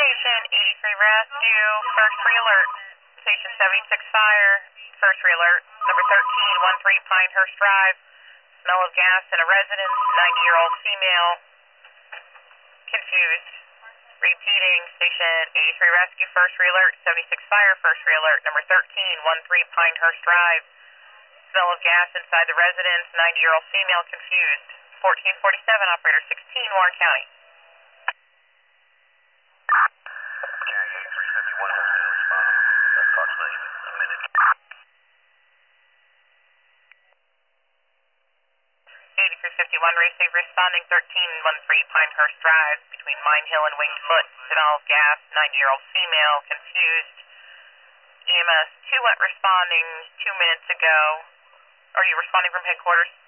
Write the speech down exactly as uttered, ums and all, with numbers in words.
Station eighty-three Rescue, first re-alert. Station seventy-six Fire, first re-alert. Number thirteen thirteen Pinehurst Drive, smell of gas in a residence, ninety-year-old female, confused. Repeating, Station eighty-three Rescue, first re-alert. seventy-six Fire, first re-alert. Number thirteen thirteen Pinehurst Drive, smell of gas inside the residence, ninety-year-old female, confused. fourteen forty-seven, Operator sixteen, Warren County. eighty-three fifty-one, receive responding thirteen thirteen Pinehurst Drive between Mine Hill and Winged Foot, smell of gas, ninety-year-old female, confused. E M S two went responding two minutes ago. Are you responding from headquarters?